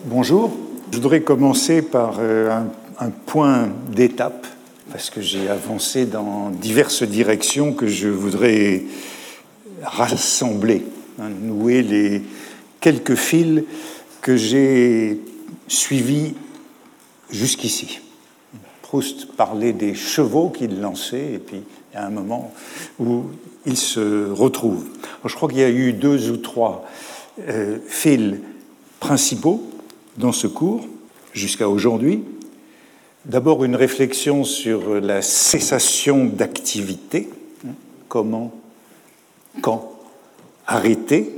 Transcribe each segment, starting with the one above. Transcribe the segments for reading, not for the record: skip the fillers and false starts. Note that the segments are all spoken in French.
Bonjour. Je voudrais commencer par un point d'étape, parce que j'ai avancé dans diverses directions que je voudrais rassembler, nouer les quelques fils que j'ai suivis jusqu'ici. Proust parlait des chevaux qu'il lançait, et puis il y a un moment où il se retrouve. Alors, je crois qu'il y a eu 2 ou 3 fils principaux dans ce cours, jusqu'à aujourd'hui. D'abord, une réflexion sur la cessation d'activité. Comment, quand arrêter.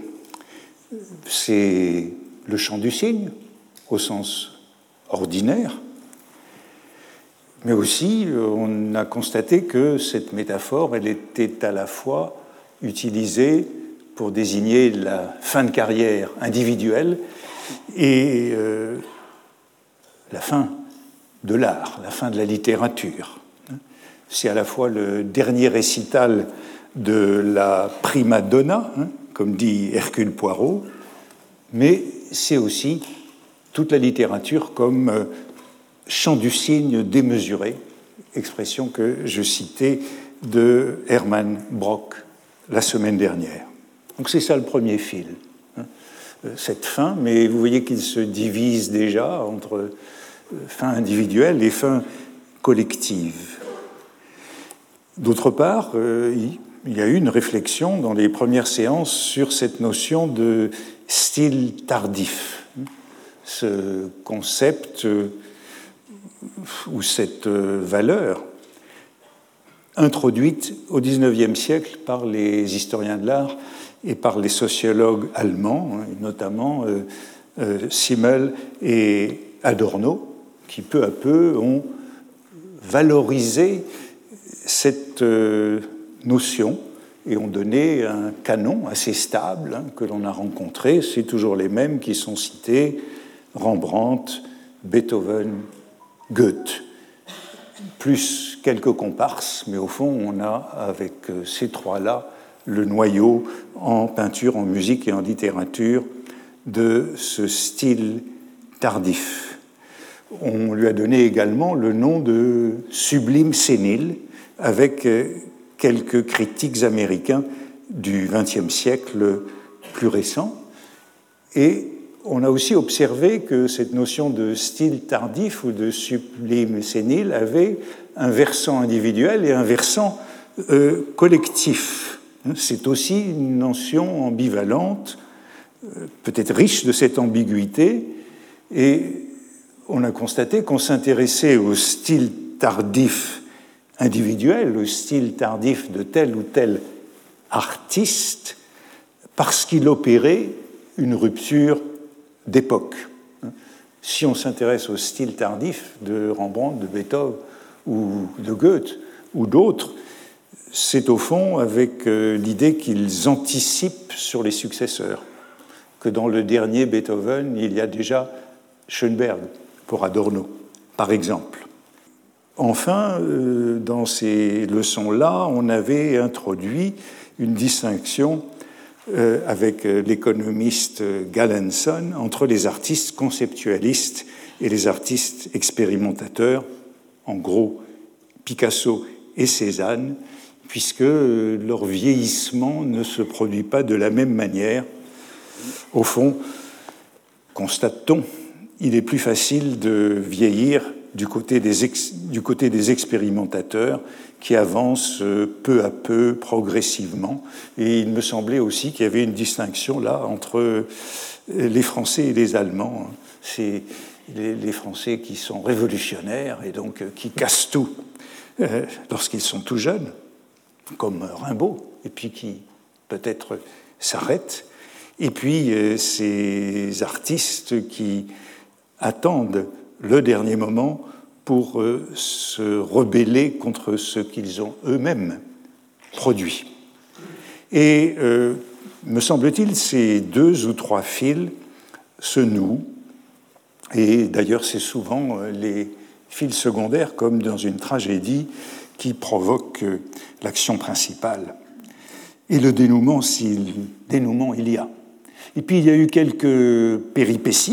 C'est le chant du cygne, au sens ordinaire. Mais aussi, on a constaté que cette métaphore, elle était à la fois utilisée pour désigner la fin de carrière individuelle et la fin de l'art, la fin de la littérature. C'est à la fois le dernier récital de la prima donna, comme dit Hercule Poirot, mais c'est aussi toute la littérature comme chant du cygne démesuré, expression que je citais de Hermann Brock la semaine dernière. Donc c'est ça le premier fil, cette fin, mais vous voyez qu'il se divise déjà entre fin individuelle et fin collective. D'autre part, il y a eu une réflexion dans les premières séances sur cette notion de style tardif, ce concept ou cette valeur introduite au XIXe siècle par les historiens de l'art et par les sociologues allemands, notamment Simmel et Adorno, qui peu à peu ont valorisé cette notion et ont donné un canon assez stable que l'on a rencontré. C'est toujours les mêmes qui sont cités: Rembrandt, Beethoven, Goethe. Plus quelques comparses, mais au fond, on a avec ces trois-là le noyau en peinture, en musique et en littérature de ce style tardif. On lui a donné également le nom de sublime sénile, avec quelques critiques américains du XXe siècle plus récents. Et on a aussi observé que cette notion de style tardif ou de sublime sénile avait un versant individuel et un versant collectif. C'est aussi une notion ambivalente, peut-être riche de cette ambiguïté, et on a constaté qu'on s'intéressait au style tardif individuel, au style tardif de tel ou tel artiste, parce qu'il opérait une rupture d'époque. Si on s'intéresse au style tardif de Rembrandt, de Beethoven ou de Goethe ou d'autres, c'est au fond avec l'idée qu'ils anticipent sur les successeurs, que dans le dernier Beethoven, il y a déjà Schönberg pour Adorno, par exemple. Enfin, dans ces leçons-là, on avait introduit une distinction avec l'économiste Galenson entre les artistes conceptualistes et les artistes expérimentateurs, en gros Picasso et Cézanne, puisque leur vieillissement ne se produit pas de la même manière. Au fond, constate-t-on, il est plus facile de vieillir du côté des expérimentateurs qui avancent peu à peu, progressivement. Et il me semblait aussi qu'il y avait une distinction là entre les Français et les Allemands. C'est les Français qui sont révolutionnaires et donc qui cassent tout lorsqu'ils sont tout jeunes, comme Rimbaud, et puis qui peut-être s'arrêtent. Et puis ces artistes qui attendent le dernier moment pour se rebeller contre ce qu'ils ont eux-mêmes produit. Et, me semble-t-il, ces 2 ou 3 fils se nouent, et d'ailleurs c'est souvent les fils secondaires, comme dans une tragédie, qui provoquent l'action principale. Et le dénouement, il y a. Et puis il y a eu quelques péripéties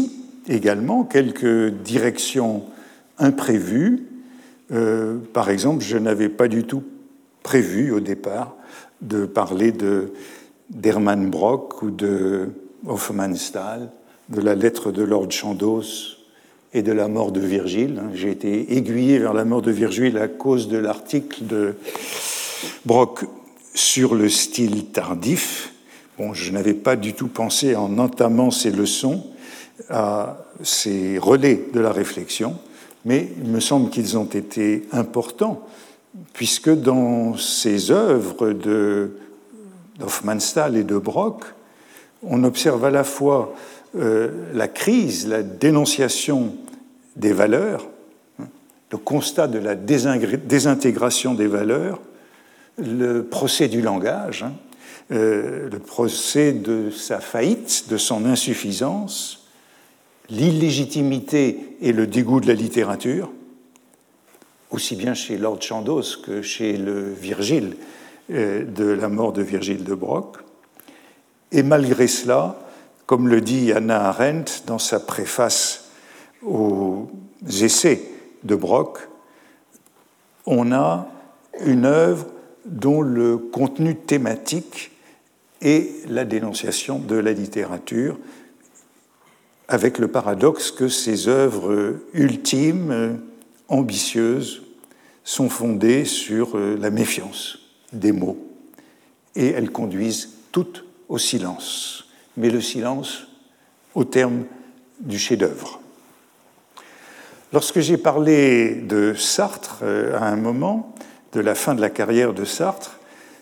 également quelques directions imprévues. Par exemple, je n'avais pas du tout prévu au départ de parler d'Hermann Brock ou de Hofmannsthal, de la lettre de Lord Chandos et de la mort de Virgile. J'ai été aiguillé vers la mort de Virgile à cause de l'article de Brock sur le style tardif. Bon, je n'avais pas du tout pensé en entamant ces leçons à ces relais de la réflexion, mais il me semble qu'ils ont été importants, puisque dans ces œuvres d'Hofmannsthal et de Brock, on observe à la fois la crise, la dénonciation des valeurs, le constat de la désintégration des valeurs, le procès du langage, le procès de sa faillite, de son insuffisance, l'illégitimité et le dégoût de la littérature, aussi bien chez Lord Chandos que chez le Virgile de la mort de Virgile de Brock. Et malgré cela, comme le dit Hannah Arendt dans sa préface aux essais de Brock, on a une œuvre dont le contenu thématique est la dénonciation de la littérature, avec le paradoxe que ces œuvres ultimes, ambitieuses, sont fondées sur la méfiance des mots, et elles conduisent toutes au silence, mais le silence au terme du chef-d'œuvre. Lorsque j'ai parlé de Sartre à un moment, de la fin de la carrière de Sartre,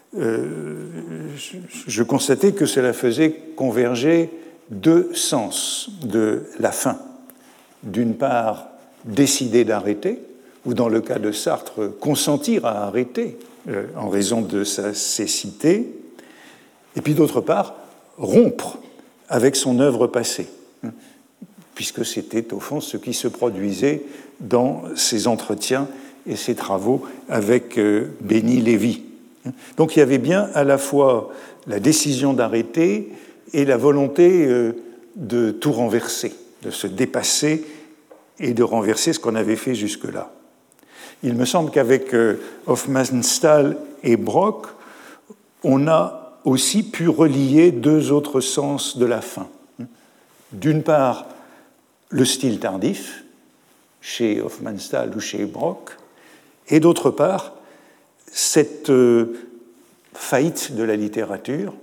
je constatais que cela faisait converger deux sens de la fin. D'une part, décider d'arrêter, ou dans le cas de Sartre, consentir à arrêter en raison de sa cécité, et puis d'autre part, rompre avec son œuvre passée, puisque c'était au fond ce qui se produisait dans ses entretiens et ses travaux avec Benny Lévy. Donc il y avait bien à la fois la décision d'arrêter et la volonté de tout renverser, de se dépasser et de renverser ce qu'on avait fait jusque-là. Il me semble qu'avec Hofmannsthal et Brock, on a aussi pu relier deux autres sens de la fin. D'une part, le style tardif, chez Hofmannsthal ou chez Brock, et d'autre part, cette faillite de la littérature,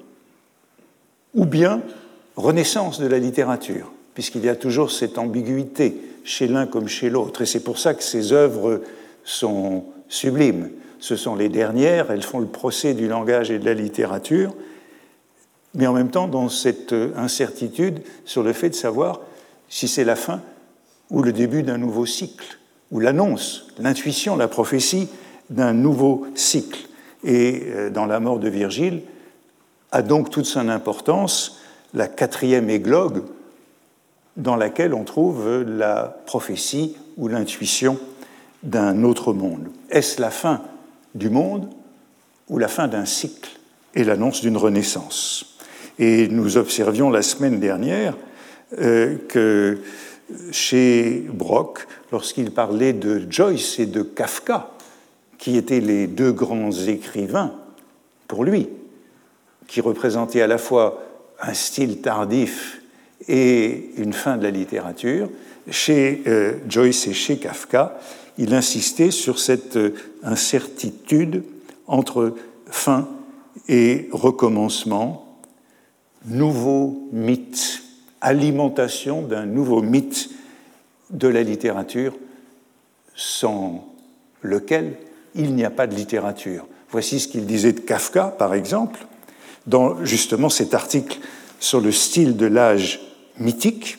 ou bien renaissance de la littérature, puisqu'il y a toujours cette ambiguïté chez l'un comme chez l'autre, et c'est pour ça que ces œuvres sont sublimes. Ce sont les dernières, elles font le procès du langage et de la littérature, mais en même temps dans cette incertitude sur le fait de savoir si c'est la fin ou le début d'un nouveau cycle, ou l'annonce, l'intuition, la prophétie d'un nouveau cycle. Et dans la mort de Virgile a donc toute son importance la quatrième églogue dans laquelle on trouve la prophétie ou l'intuition d'un autre monde. Est-ce la fin du monde ou la fin d'un cycle et l'annonce d'une renaissance? Et nous observions la semaine dernière que chez Brock, lorsqu'il parlait de Joyce et de Kafka, qui étaient les deux grands écrivains pour lui, qui représentaient à la fois un style tardif et une fin de la littérature, chez Joyce et chez Kafka, il insistait sur cette incertitude entre fin et recommencement, nouveau mythe, alimentation d'un nouveau mythe de la littérature sans lequel il n'y a pas de littérature. Voici ce qu'il disait de Kafka, par exemple, dans justement cet article sur le style de l'âge mythique.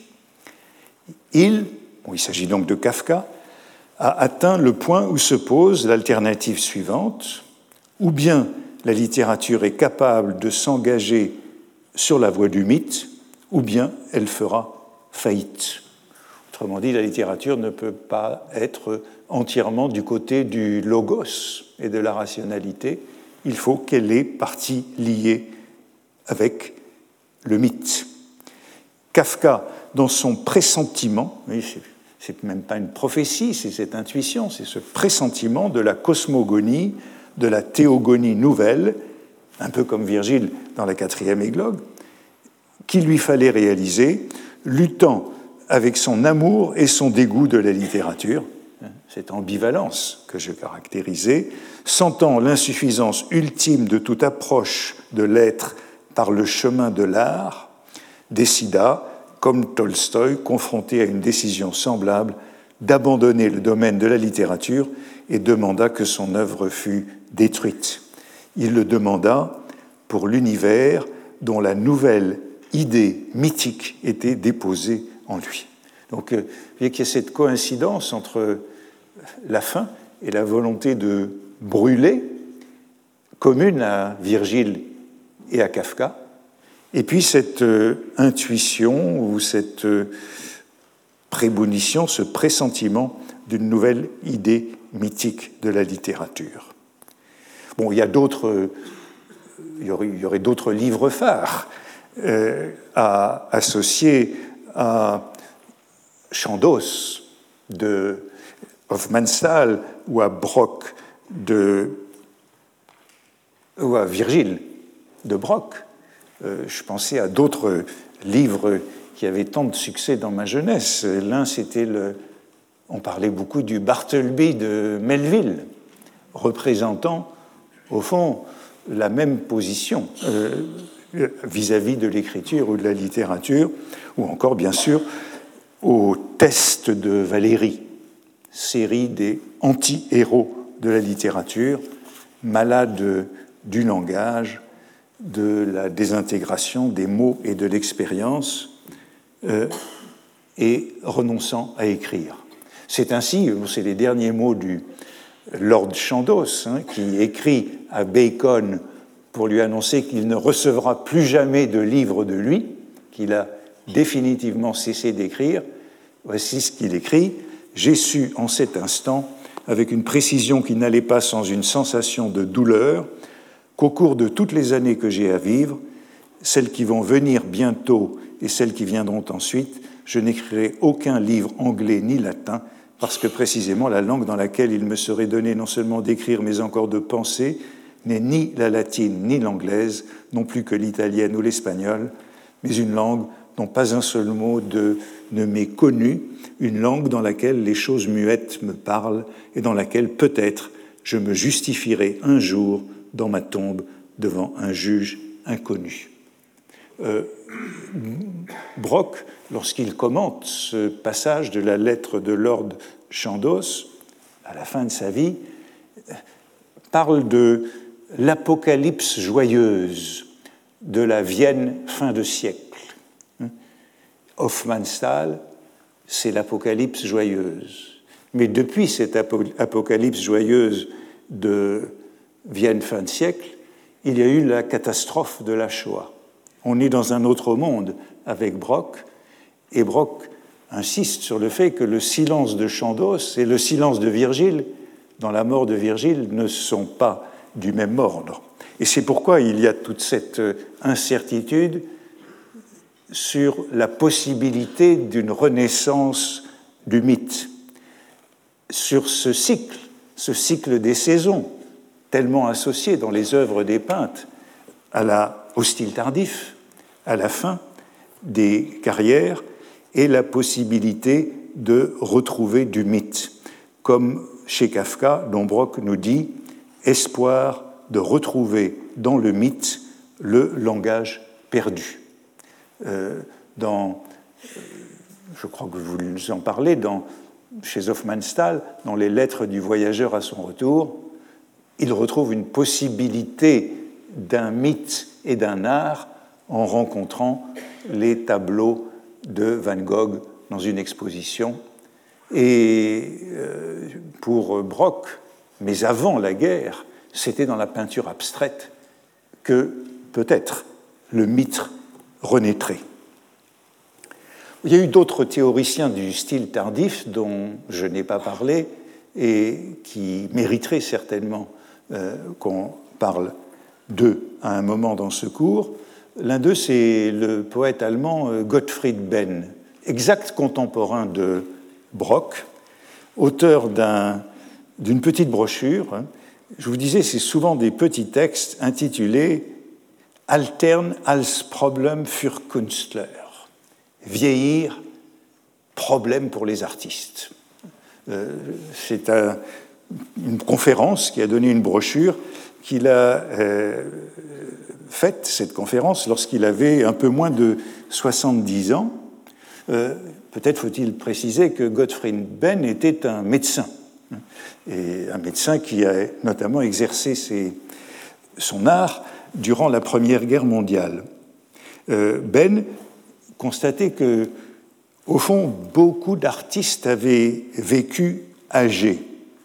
Il s'agit donc de Kafka, a atteint le point où se pose l'alternative suivante, ou bien la littérature est capable de s'engager sur la voie du mythe, ou bien elle fera faillite. Autrement dit, la littérature ne peut pas être entièrement du côté du logos et de la rationalité. Il faut qu'elle ait partie liée avec le mythe. Kafka, dans son pressentiment, oui, c'est même pas une prophétie, c'est cette intuition, c'est ce pressentiment de la cosmogonie, de la théogonie nouvelle, un peu comme Virgile dans la 4e églogue, qu'il lui fallait réaliser, luttant avec son amour et son dégoût de la littérature, cette ambivalence que je caractérisais, sentant l'insuffisance ultime de toute approche de l'être par le chemin de l'art, décida, comme Tolstoï, confronté à une décision semblable, d'abandonner le domaine de la littérature et demanda que son œuvre fût détruite. Il le demanda pour l'univers dont la nouvelle idée mythique était déposée en lui. Donc, vous voyez qu'il y a cette coïncidence entre la fin et la volonté de brûler, commune à Virgile et à Kafka, et puis cette intuition ou cette prémonition, ce pressentiment d'une nouvelle idée mythique de la littérature. Bon, il y aurait d'autres livres phares à associer à Chandos de Hofmannsthal ou à Brock ou à Virgile de Brock. Je pensais à d'autres livres qui avaient tant de succès dans ma jeunesse. L'un, c'était on parlait beaucoup du Bartleby de Melville, représentant, au fond, la même position vis-à-vis de l'écriture ou de la littérature, ou encore, bien sûr, au Test de Valérie, série des anti-héros de la littérature, malades du langage, de la désintégration des mots et de l'expérience, et renonçant à écrire. C'est ainsi, c'est les derniers mots du Lord Chandos, qui écrit à Bacon pour lui annoncer qu'il ne recevra plus jamais de livre de lui, qu'il a définitivement cessé d'écrire. Voici ce qu'il écrit. « J'ai su en cet instant, avec une précision qui n'allait pas sans une sensation de douleur, qu'au cours de toutes les années que j'ai à vivre, celles qui vont venir bientôt et celles qui viendront ensuite, je n'écrirai aucun livre anglais ni latin, parce que précisément la langue dans laquelle il me serait donné non seulement d'écrire, mais encore de penser, n'est ni la latine ni l'anglaise, non plus que l'italienne ou l'espagnole, mais une langue dont pas un seul mot ne m'est connu, une langue dans laquelle les choses muettes me parlent et dans laquelle peut-être je me justifierai un jour dans ma tombe devant un juge inconnu. » Brock, lorsqu'il commente ce passage de la lettre de Lord Chandos, à la fin de sa vie, parle de l'apocalypse joyeuse de la Vienne fin de siècle. Hofmannsthal, c'est l'apocalypse joyeuse. Mais depuis cette apocalypse joyeuse de Vienne fin de siècle, il y a eu la catastrophe de la Shoah. On est dans un autre monde avec Brock, et Brock insiste sur le fait que le silence de Chandos et le silence de Virgile, dans la mort de Virgile, ne sont pas du même ordre. Et c'est pourquoi il y a toute cette incertitude sur la possibilité d'une renaissance du mythe, sur ce cycle des saisons, tellement associé dans les œuvres des peintres au style tardif, à la fin des carrières, et la possibilité de retrouver du mythe, comme chez Kafka, dont Brock nous dit « espoir de retrouver dans le mythe le langage perdu ». Je crois que vous en parlez chez Hofmannsthal, dans les lettres du voyageur à son retour, il retrouve une possibilité d'un mythe et d'un art en rencontrant les tableaux de Van Gogh dans une exposition. Et pour Brock, mais avant la guerre, c'était dans la peinture abstraite que peut-être le mythe renaîtrait. Il y a eu d'autres théoriciens du style tardif dont je n'ai pas parlé et qui mériteraient certainement qu'on parle d'eux à un moment dans ce cours. L'un d'eux, c'est le poète allemand Gottfried Benn, exact contemporain de Brock, auteur d'une petite brochure. Je vous disais, c'est souvent des petits textes intitulés « Altern als Problem für Künstler », vieillir, problème pour les artistes. C'est une conférence qui a donné une brochure qu'il a faite, cette conférence, lorsqu'il avait un peu moins de 70 ans. Peut-être faut-il préciser que Gottfried Benn était un médecin, et un médecin qui a notamment exercé son art durant la Première Guerre mondiale. Benn constatait que, au fond, beaucoup d'artistes avaient vécu âgés,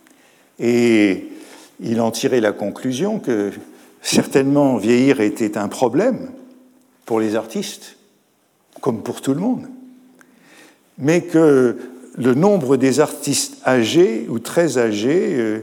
et il en tirait la conclusion que certainement vieillir était un problème pour les artistes, comme pour tout le monde, mais que le nombre des artistes âgés ou très âgés,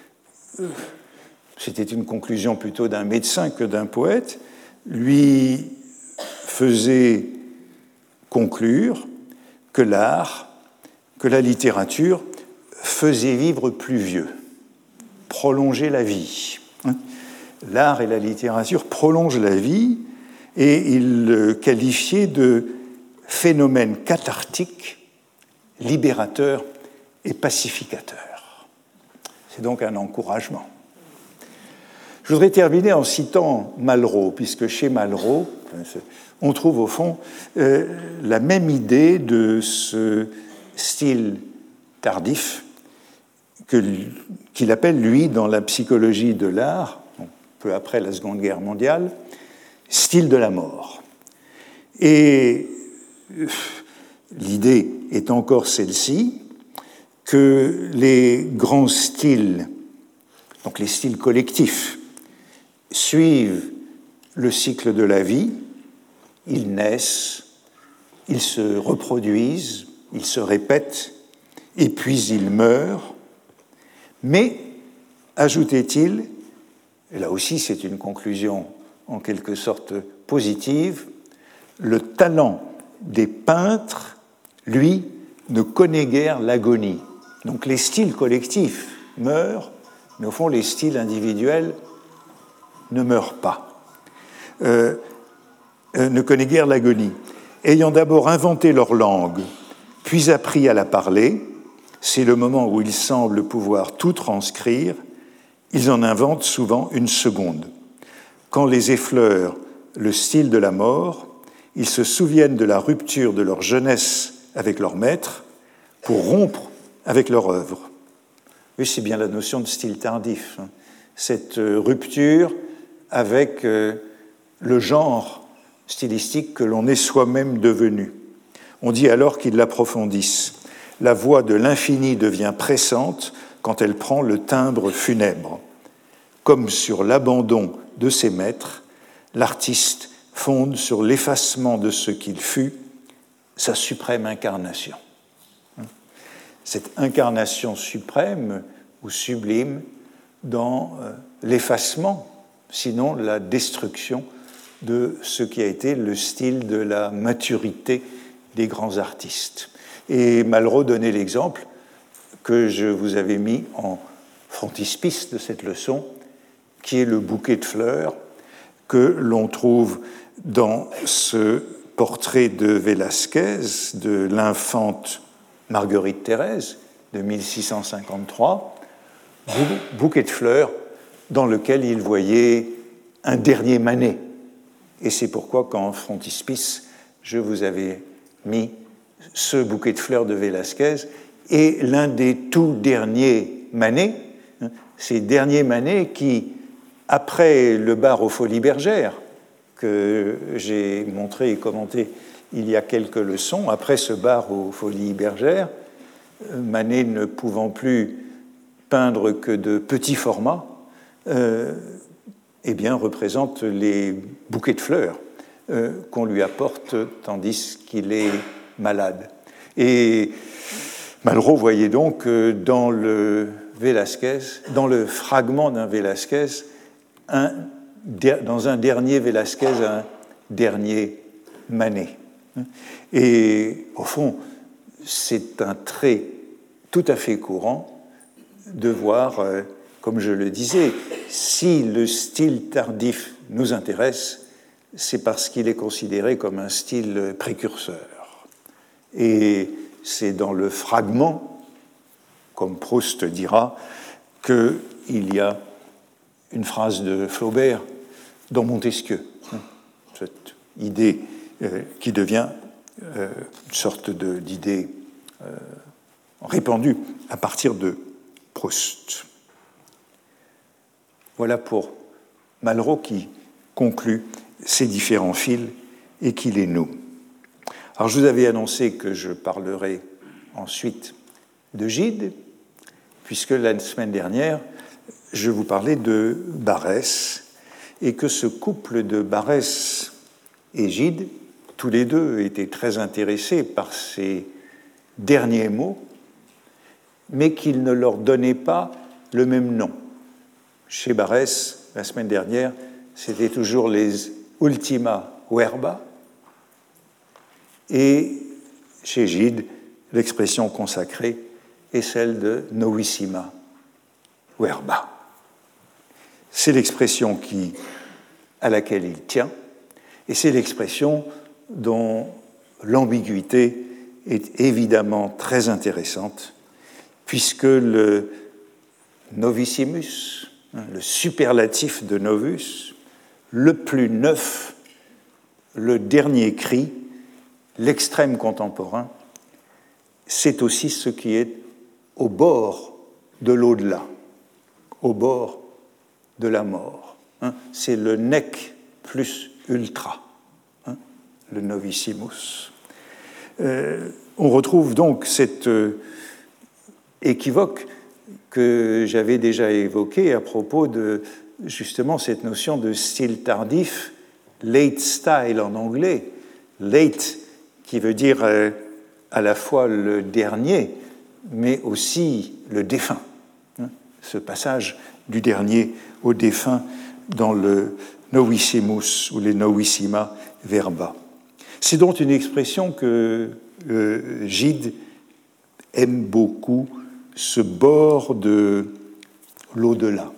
c'était une conclusion plutôt d'un médecin que d'un poète, lui faisait conclure que l'art, que la littérature faisaient vivre plus vieux, prolonger la vie. L'art et la littérature prolongent la vie, et il le qualifiait de phénomène cathartique, libérateur et pacificateur. C'est donc un encouragement. Je voudrais terminer en citant Malraux, puisque chez Malraux, on trouve au fond la même idée de ce style tardif qu'il appelle, lui, dans la psychologie de l'art, peu après la Seconde Guerre mondiale, style de la mort. Et l'idée est encore celle-ci, que les grands styles, donc les styles collectifs, suivent le cycle de la vie, ils naissent, ils se reproduisent, ils se répètent, et puis ils meurent. Mais, ajoutait-il, et là aussi c'est une conclusion en quelque sorte positive, le talent des peintres, lui, ne connaît guère l'agonie. Donc les styles collectifs meurent, mais au fond les styles individuels ne meurent pas. Ne connaît guère l'agonie. Ayant d'abord inventé leur langue, puis appris à la parler, c'est le moment où ils semblent pouvoir tout transcrire, ils en inventent souvent une seconde. Quand les effleure le style de la mort, ils se souviennent de la rupture de leur jeunesse avec leur maître pour rompre avec leur œuvre. Oui, c'est bien la notion de style tardif, hein. Cette rupture avec le genre stylistique que l'on est soi-même devenu. On dit alors qu'ils l'approfondissent. La voix de l'infini devient pressante quand elle prend le timbre funèbre. Comme sur l'abandon de ses maîtres, l'artiste fonde sur l'effacement de ce qu'il fut sa suprême incarnation. Cette incarnation suprême ou sublime dans l'effacement, sinon la destruction de ce qui a été le style de la maturité des grands artistes. Et Malraux donnait l'exemple que je vous avais mis en frontispice de cette leçon, qui est le bouquet de fleurs que l'on trouve dans ce portrait de Velázquez de l'infante Marguerite Thérèse de 1653, bouquet de fleurs dans lequel il voyait un dernier Manet. Et c'est pourquoi, qu'en frontispice, je vous avais mis ce bouquet de fleurs de Velázquez et l'un des tout derniers Manet, ces derniers Manet qui, après le bar aux Folies Bergères, que j'ai montré et commenté il y a quelques leçons, après ce bar aux Folies Bergères, Manet ne pouvant plus peindre que de petits formats, eh bien, représente les bouquets de fleurs qu'on lui apporte tandis qu'il est malade. Et Malraux voyait donc dans le Velázquez, dans le fragment d'un Velázquez, dans un dernier Velázquez, dernier Manet. Et au fond, c'est un trait tout à fait courant de voir, comme je le disais, si le style tardif nous intéresse, c'est parce qu'il est considéré comme un style précurseur. Et c'est dans le fragment, comme Proust dira, qu'il y a une phrase de Flaubert dans Montesquieu, cette idée qui devient une sorte d'idée répandue à partir de Proust. Voilà pour Malraux qui conclut ces différents fils et qui les noue. Alors je vous avais annoncé que je parlerai ensuite de Gide, puisque la semaine dernière, je vous parlais de Barrès, et que ce couple de Barrès et Gide, tous les deux étaient très intéressés par ces derniers mots, mais qu'ils ne leur donnaient pas le même nom. Chez Barrès, la semaine dernière, c'était toujours les ultima verba, et chez Gide, l'expression consacrée est celle de novissima verba. C'est l'expression à laquelle il tient, et c'est l'expression dont l'ambiguïté est évidemment très intéressante, puisque le novissimus, le superlatif de novus, le plus neuf, le dernier cri, l'extrême contemporain, c'est aussi ce qui est au bord de l'au-delà, au bord de la mort. C'est le nec plus ultra, le novissimus. On retrouve donc cet équivoque que j'avais déjà évoqué à propos de justement cette notion de style tardif, late style en anglais, late qui veut dire à la fois le dernier, mais aussi le défunt. Ce passage du dernier au défunt dans le novissimus ou les novissima verba. C'est donc une expression que Gide aime beaucoup, ce bord de l'au-delà.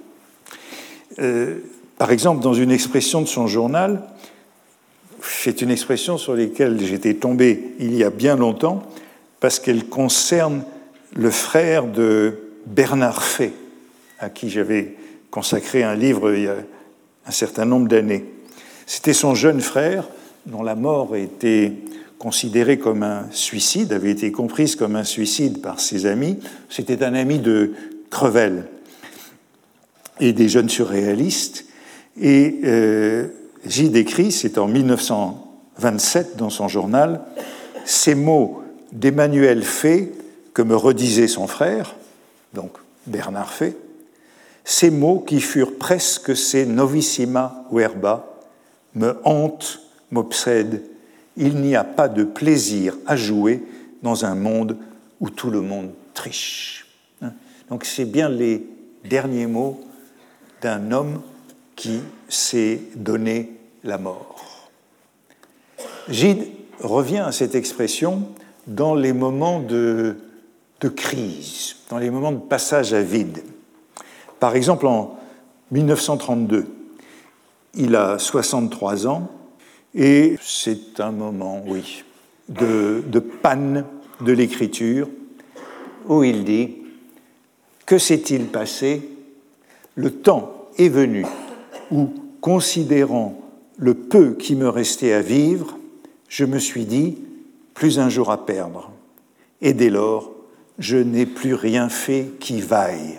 Par exemple, dans une expression de son journal, c'est une expression sur laquelle j'étais tombé il y a bien longtemps, parce qu'elle concerne le frère de Bernard Fay, à qui j'avais consacré un livre il y a un certain nombre d'années. C'était son jeune frère, dont la mort était considérée comme un suicide, avait été comprise comme un suicide par ses amis. C'était un ami de Crevel et des jeunes surréalistes. Et Gide écrit, c'est en 1927 dans son journal, ces mots d'Emmanuel Fay que me redisait son frère, donc Bernard Fay, ces mots qui furent presque ces novissima verba, me hantent, m'obsèdent. Il n'y a pas de plaisir à jouer dans un monde où tout le monde triche. Donc c'est bien les derniers mots d'un homme qui s'est donné la mort. Gide revient à cette expression dans les moments de crise, dans les moments de passage à vide. Par exemple, en 1932, il a 63 ans et c'est un moment, oui, de panne de l'écriture où il dit « Que s'est-il passé ? Le temps est venu où, considérant le peu qui me restait à vivre, je me suis dit « Plus un jour à perdre. » Et dès lors, je n'ai plus rien fait qui vaille.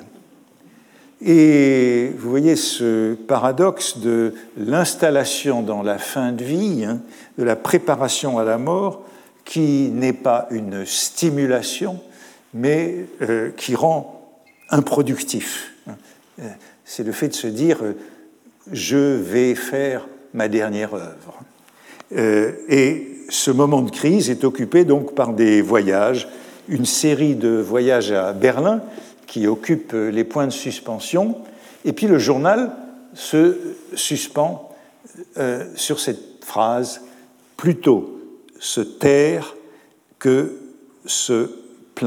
Et vous voyez ce paradoxe de l'installation dans la fin de vie, de la préparation à la mort, qui n'est pas une stimulation, mais qui rend improductif. C'est le fait de se dire « je vais faire ma dernière œuvre ». Et ce moment de crise est occupé donc par des voyages, une série de voyages à Berlin qui occupent les points de suspension, et puis le journal se suspend sur cette phrase « plutôt se taire que se plaindre ».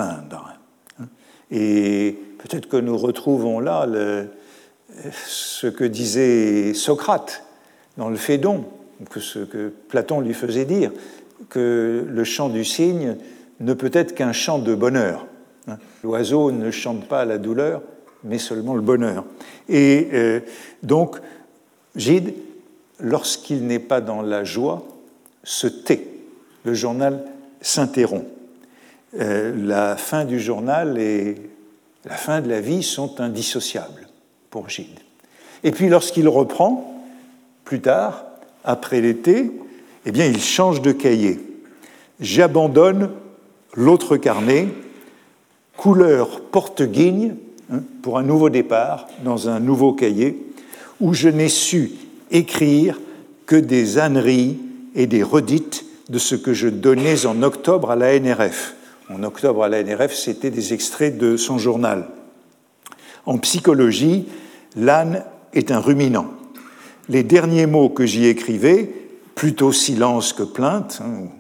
Et peut-être que nous retrouvons là ce que disait Socrate dans le Phédon, ce que Platon lui faisait dire, que le chant du cygne ne peut être qu'un chant de bonheur. L'oiseau ne chante pas la douleur, mais seulement le bonheur. Et donc, Gide, lorsqu'il n'est pas dans la joie, se tait. Le journal s'interrompt. La fin du journal et la fin de la vie sont indissociables pour Gide. Et puis lorsqu'il reprend, plus tard, après l'été, eh bien, il change de cahier. J'abandonne l'autre carnet, couleur porte-guigne, pour un nouveau départ dans un nouveau cahier, où je n'ai su écrire que des âneries et des redites de ce que je donnais en octobre à la NRF. En octobre à la NRF, c'était des extraits de son journal. En psychologie, l'âne est un ruminant. Les derniers mots que j'y écrivais, plutôt silence que plainte,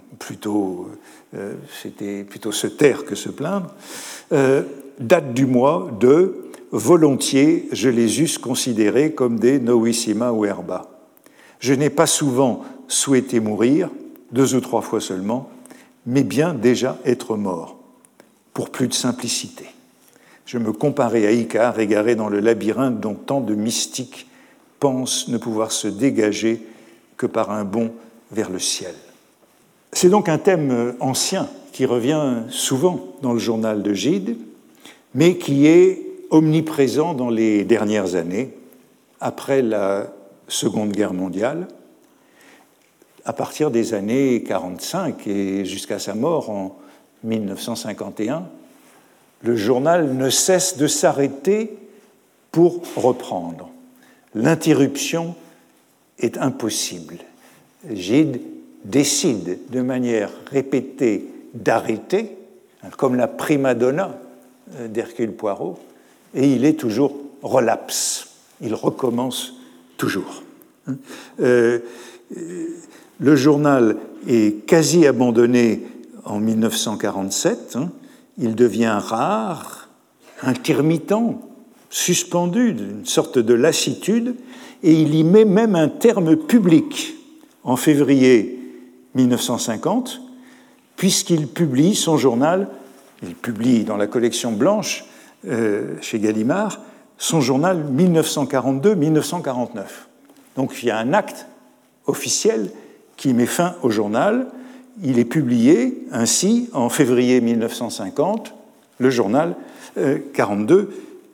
c'était plutôt se taire que se plaindre, datent du mois de « volontiers, je les eusse considérés comme des novissima verba ». Je n'ai pas souvent souhaité mourir, 2 ou 3 fois seulement, mais bien déjà être mort, pour plus de simplicité. Je me comparais à Icare, égaré dans le labyrinthe dont tant de mystiques pensent ne pouvoir se dégager que par un bond vers le ciel. C'est donc un thème ancien qui revient souvent dans le journal de Gide, mais qui est omniprésent dans les dernières années, après la Seconde Guerre mondiale, à partir des années 1945 et jusqu'à sa mort en 1951, le journal ne cesse de s'arrêter pour reprendre. L'interruption est impossible. Gide décide de manière répétée d'arrêter, comme la prima donna d'Hercule Poirot, et il est toujours relapse. Il recommence toujours. Le journal est quasi abandonné en 1947. Il devient rare, intermittent, suspendu d'une sorte de lassitude, et il y met même un terme public en février 1950, puisqu'il publie son journal, il publie dans la collection blanche chez Gallimard, son journal 1942-1949. Donc il y a un acte officiel qui met fin au journal. Il est publié ainsi en février 1950, le journal 42-49.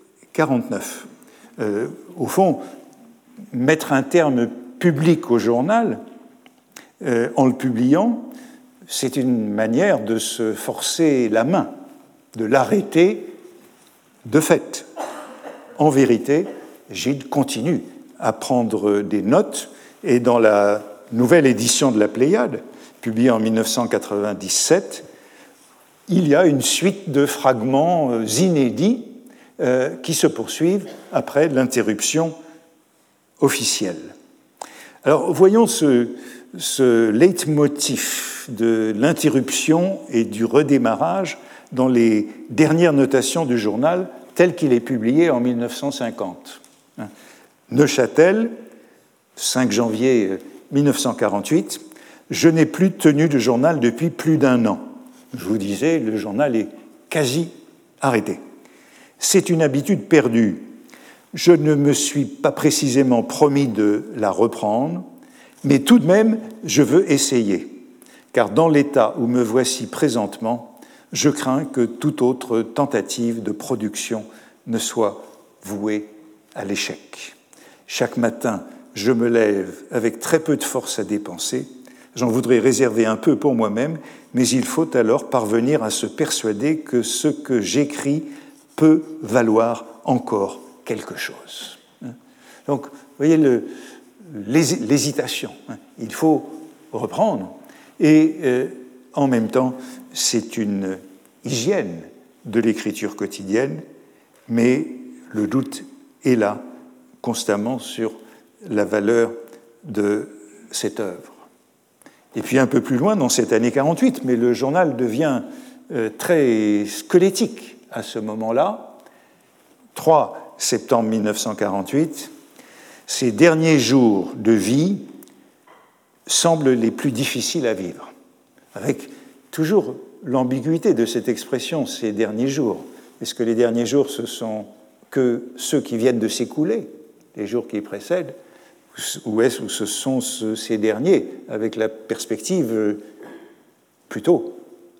Au fond, mettre un terme public au journal, en le publiant, c'est une manière de se forcer la main, de l'arrêter de fait. En vérité, Gide continue à prendre des notes, et dans la nouvelle édition de la Pléiade, publiée en 1997, il y a une suite de fragments inédits qui se poursuivent après l'interruption officielle. Alors, voyons ce leitmotiv de l'interruption et du redémarrage dans les dernières notations du journal tel qu'il est publié en 1950. Neuchâtel, 5 janvier 1948, je n'ai plus tenu de journal depuis plus d'1 an. Je vous disais, le journal est quasi arrêté. C'est une habitude perdue. Je ne me suis pas précisément promis de la reprendre, mais tout de même, je veux essayer, car dans l'état où me voici présentement, je crains que toute autre tentative de production ne soit vouée à l'échec. Chaque matin, je me lève avec très peu de force à dépenser. J'en voudrais réserver un peu pour moi-même, mais il faut alors parvenir à se persuader que ce que j'écris peut valoir encore quelque chose. Donc, vous voyez l'hésitation. Il faut reprendre, et en même temps, c'est une hygiène de l'écriture quotidienne, mais le doute est là constamment sur la valeur de cette œuvre. Et puis un peu plus loin, dans cette année 48, mais le journal devient très squelettique à ce moment-là, 3 septembre 1948, ces derniers jours de vie semblent les plus difficiles à vivre, avec toujours l'ambiguïté de cette expression, ces derniers jours. Est-ce que les derniers jours, ce sont que ceux qui viennent de s'écouler, les jours qui précèdent, ou est-ce que ce sont ces derniers, avec la perspective plutôt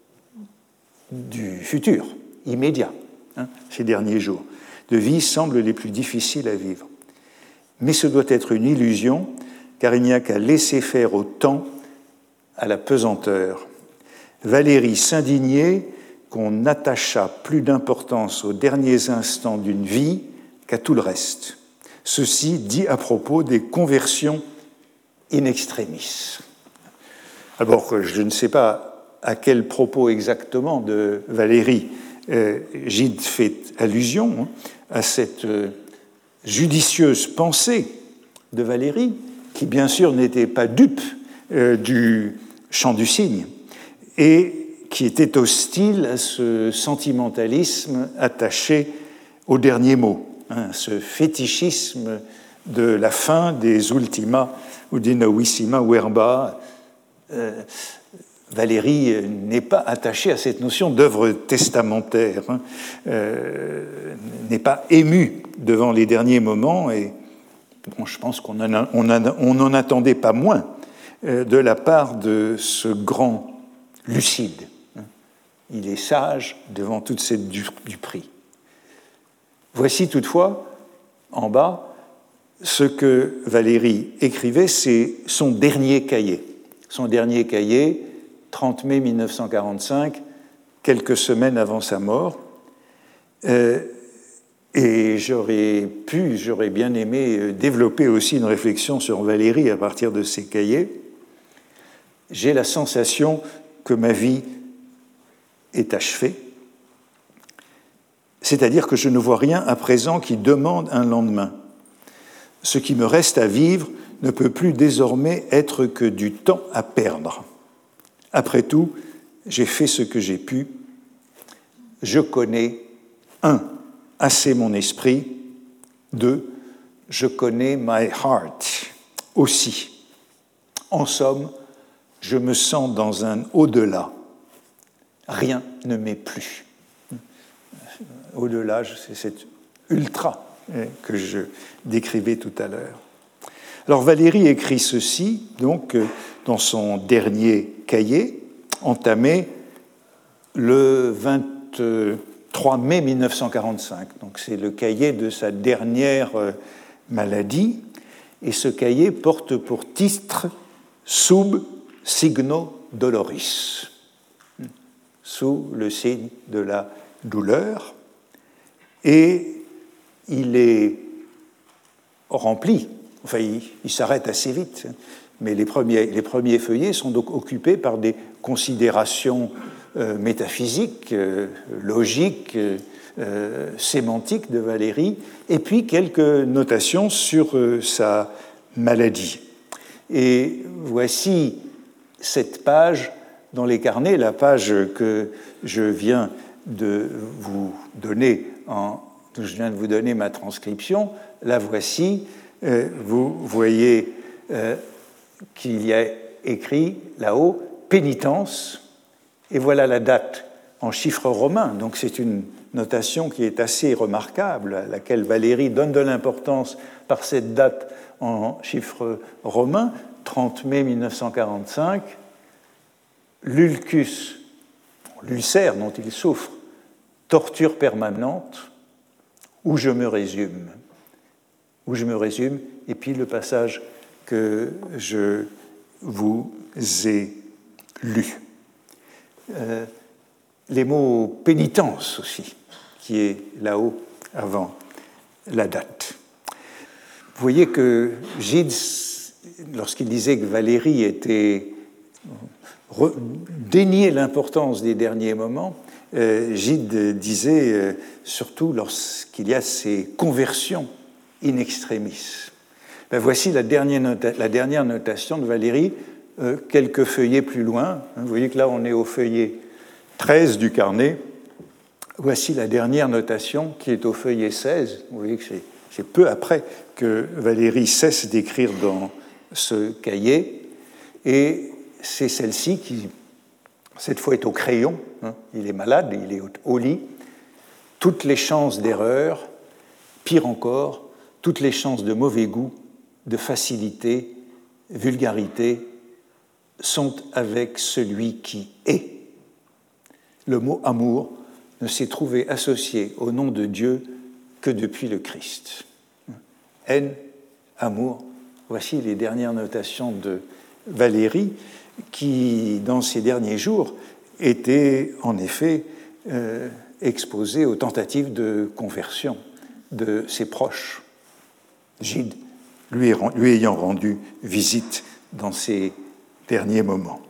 du futur, immédiat, ces derniers jours de vie semblent les plus difficiles à vivre. Mais ce doit être une illusion, car il n'y a qu'à laisser faire au temps, à la pesanteur. Valérie s'indignait qu'on n'attachât plus d'importance aux derniers instants d'une vie qu'à tout le reste. Ceci dit à propos des conversions in extremis. Alors, je ne sais pas à quel propos exactement de Valérie Gide fait allusion, à cette judicieuse pensée de Valérie, qui bien sûr n'était pas dupe du chant du cygne, et qui était hostile à ce sentimentalisme attaché au dernier mot, ce fétichisme de la fin des ultima ou des novissima verba. Valérie n'est pas attachée à cette notion d'œuvre testamentaire, n'est pas émue devant les derniers moments, et bon, je pense qu'on n'en attendait pas moins de la part de ce grand lucide. Il est sage devant toute cette duperie. Voici toutefois, en bas, ce que Valérie écrivait, c'est son dernier cahier. Son dernier cahier, 30 mai 1945, quelques semaines avant sa mort. Et j'aurais bien aimé développer aussi une réflexion sur Valérie à partir de ces cahiers. J'ai la sensation que ma vie est achevée, c'est-à-dire que je ne vois rien à présent qui demande un lendemain. Ce qui me reste à vivre ne peut plus désormais être que du temps à perdre. Après tout, j'ai fait ce que j'ai pu. Je connais, 1, assez mon esprit, 2, je connais my heart aussi. En somme, je me sens dans un au-delà. Rien ne m'est plus. Au-delà, c'est cet ultra que je décrivais tout à l'heure. Alors Valérie écrit ceci, donc, dans son dernier cahier, entamé le 23 mai 1945. Donc c'est le cahier de sa dernière maladie, et ce cahier porte pour titre « Sub signo doloris », sous le signe de la douleur, et il est rempli, enfin il s'arrête assez vite, mais les premiers feuillets sont donc occupés par des considérations métaphysiques, logiques, sémantiques de Valérie, et puis quelques notations sur sa maladie. Et voici cette page dans les carnets, la page que je viens de vous donner, je viens de vous donner ma transcription. La voici. Vous voyez qu'il y a écrit là-haut « pénitence », et voilà la date en chiffres romains. Donc c'est une notation qui est assez remarquable, à laquelle Valérie donne de l'importance par cette date en chiffres romains, 30 mai 1945. L'ulcus, l'ulcère dont il souffre, torture permanente, où je me résume. Où je me résume, et puis le passage que je vous ai lu. Les mots pénitence aussi, qui est là-haut avant la date. Vous voyez que Gide, lorsqu'il disait que Valérie était déniait l'importance des derniers moments, Gide disait surtout lorsqu'il y a ces conversions in extremis. Ben voici la dernière notation de Valérie, quelques feuillets plus loin. Vous voyez que là, on est au feuillet 13 du carnet. Voici la dernière notation qui est au feuillet 16. Vous voyez que c'est peu après que Valérie cesse d'écrire dans ce cahier. Et c'est celle-ci qui, cette fois, est au crayon. Il est malade, il est au lit. Toutes les chances d'erreur, pire encore, toutes les chances de mauvais goût, de facilité, vulgarité, sont avec celui qui est. Le mot amour ne s'est trouvé associé au nom de Dieu que depuis le Christ. Haine, amour, voici les dernières notations de Valérie qui, dans ces derniers jours, était en effet exposée aux tentatives de conversion de ses proches. Gide, lui ayant rendu visite dans ces derniers moments.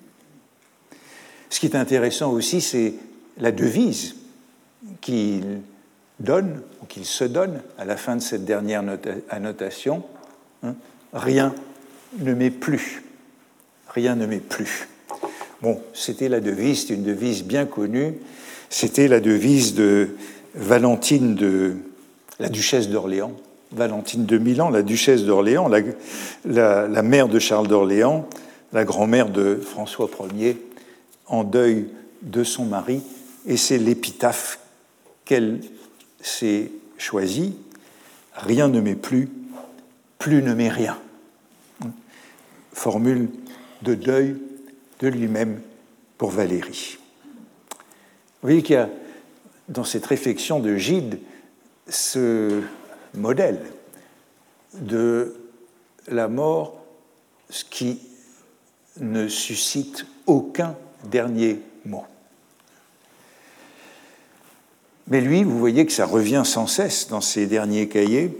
Ce qui est intéressant aussi, c'est la devise qu'il donne, ou qu'il se donne à la fin de cette dernière annotation. Rien ne m'est plus. Rien ne m'est plus. Bon, c'était la devise, c'est une devise bien connue. C'était la devise de Valentine de la duchesse d'Orléans. Valentine de Milan, la duchesse d'Orléans, la mère de Charles d'Orléans, la grand-mère de François Ier, en deuil de son mari, et c'est l'épitaphe qu'elle s'est choisie. Rien ne m'est plus, plus ne m'est rien. Formule de deuil de lui-même pour Valérie. Vous voyez qu'il y a dans cette réflexion de Gide ce modèle de la mort, ce qui ne suscite aucun dernier mot. Mais lui, vous voyez que ça revient sans cesse dans ses derniers cahiers.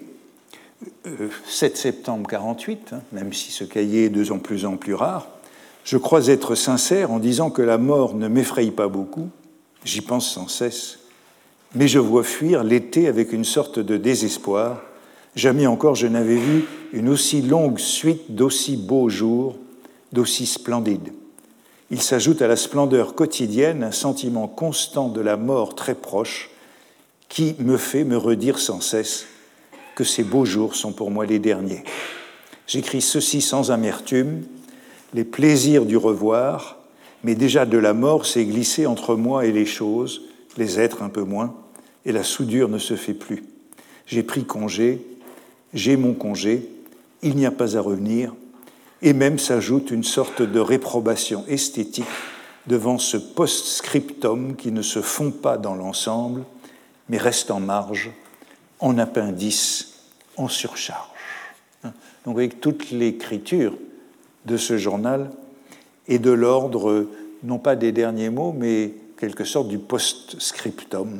7 septembre 48, même si ce cahier est de plus en plus rare, je crois être sincère en disant que la mort ne m'effraie pas beaucoup, j'y pense sans cesse, mais je vois fuir l'été avec une sorte de désespoir. Jamais encore je n'avais vu une aussi longue suite d'aussi beaux jours, d'aussi splendides. Il s'ajoute à la splendeur quotidienne un sentiment constant de la mort très proche qui me fait me redire sans cesse que ces beaux jours sont pour moi les derniers. J'écris ceci sans amertume, les plaisirs du revoir, mais déjà de la mort s'est glissé entre moi et les choses, les êtres un peu moins, et la soudure ne se fait plus. J'ai pris congé, j'ai mon congé, il n'y a pas à revenir, et même s'ajoute une sorte de réprobation esthétique devant ce post-scriptum qui ne se fond pas dans l'ensemble, mais reste en marge, en appendice, en surcharge. Donc vous voyez que toute l'écriture de ce journal est de l'ordre, non pas des derniers mots, mais quelque sorte du post-scriptum,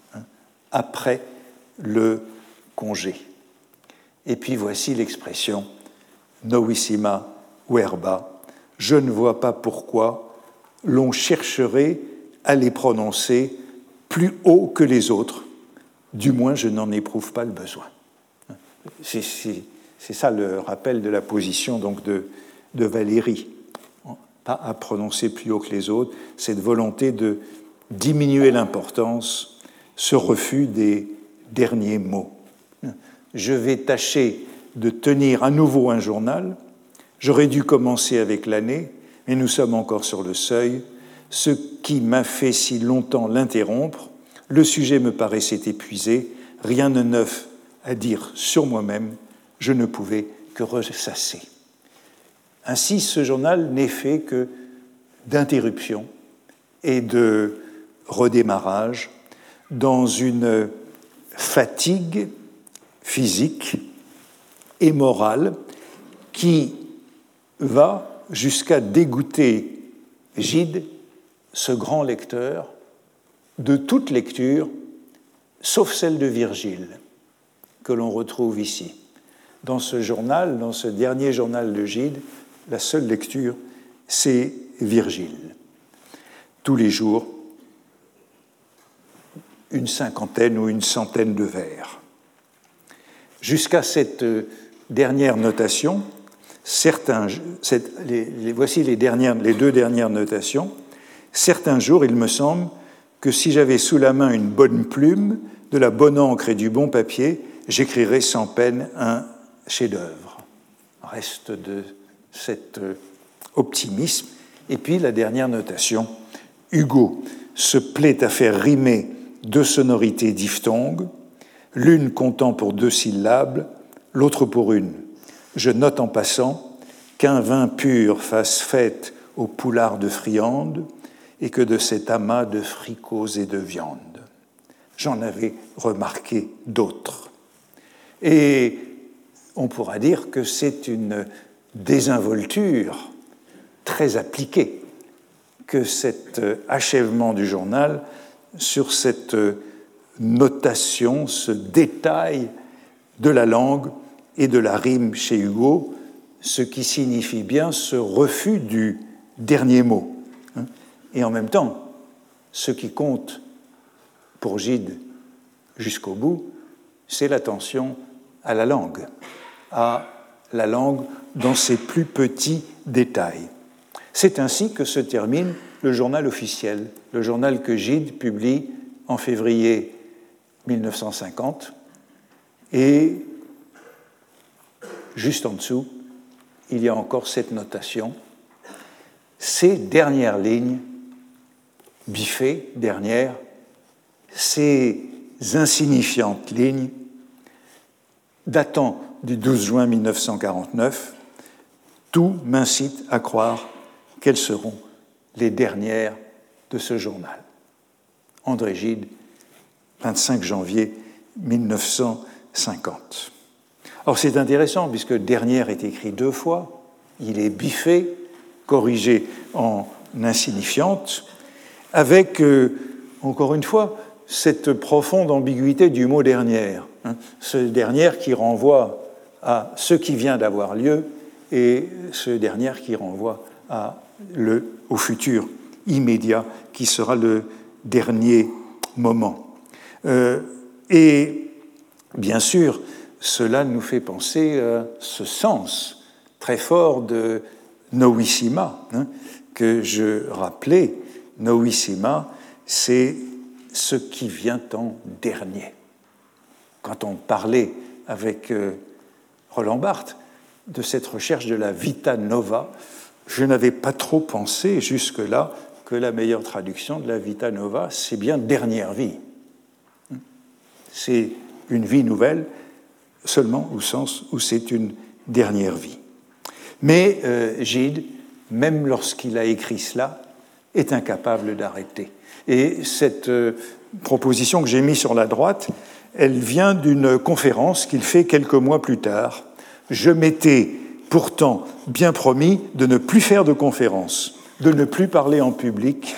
après le congé. Et puis voici l'expression « novissima verba ». Je ne vois pas pourquoi l'on chercherait à les prononcer plus haut que les autres, du moins je n'en éprouve pas le besoin. C'est ça le rappel de la position donc de Valérie. Pas à prononcer plus haut que les autres, cette volonté de diminuer l'importance, ce refus des derniers mots. Je vais tâcher de tenir à nouveau un journal. J'aurais dû commencer avec l'année, mais nous sommes encore sur le seuil. Ce qui m'a fait si longtemps l'interrompre, le sujet me paraissait épuisé, rien de neuf à dire sur moi-même, je ne pouvais que ressasser. Ainsi, ce journal n'est fait que d'interruptions et de redémarrage dans une fatigue physique et morale qui va jusqu'à dégoûter Gide, ce grand lecteur, de toute lecture, sauf celle de Virgile, que l'on retrouve ici. Dans ce journal, dans ce dernier journal de Gide, la seule lecture, c'est Virgile. Tous les jours, une cinquantaine ou une centaine de vers. Jusqu'à cette dernières notations. Voici les deux dernières notations. Certains jours, il me semble que si j'avais sous la main une bonne plume, de la bonne encre et du bon papier, j'écrirais sans peine un chef-d'œuvre. Reste de cet optimisme. Et puis la dernière notation. Hugo se plaît à faire rimer deux sonorités diphtongues, l'une comptant pour 2 syllabes, l'autre pour une. Je note en passant qu'un vin pur fasse fête au poulard de friande et que de cet amas de fricots et de viande. J'en avais remarqué d'autres. Et on pourra dire que c'est une désinvolture très appliquée que cet achèvement du journal sur cette notation, ce détail de la langue et de la rime chez Hugo, ce qui signifie bien ce refus du dernier mot. Et en même temps, ce qui compte pour Gide jusqu'au bout, c'est l'attention à la langue dans ses plus petits détails. C'est ainsi que se termine le journal officiel, le journal que Gide publie en février 1950. Et juste en dessous, il y a encore cette notation. Ces dernières lignes, biffées, dernières, ces insignifiantes lignes, datant du 12 juin 1949, tout m'incite à croire quelles seront les dernières de ce journal. André Gide, 25 janvier 1950. Alors c'est intéressant puisque dernière est écrit 2 fois, il est biffé, corrigé en insignifiante, avec, encore une fois, cette profonde ambiguïté du mot dernière. Ce dernière qui renvoie à ce qui vient d'avoir lieu et ce dernière qui renvoie au futur immédiat qui sera le dernier moment. Et bien sûr, cela nous fait penser à ce sens très fort de Novissima, que je rappelais. Novissima, c'est ce qui vient en dernier. Quand on parlait avec Roland Barthes de cette recherche de la vita nova, je n'avais pas trop pensé jusque-là que la meilleure traduction de la vita nova, c'est bien dernière vie. C'est une vie nouvelle, seulement au sens où c'est une dernière vie. Mais Gide, même lorsqu'il a écrit cela, est incapable d'arrêter. Et cette proposition que j'ai mise sur la droite, elle vient d'une conférence qu'il fait quelques mois plus tard. Je m'étais pourtant bien promis de ne plus faire de conférences, de ne plus parler en public.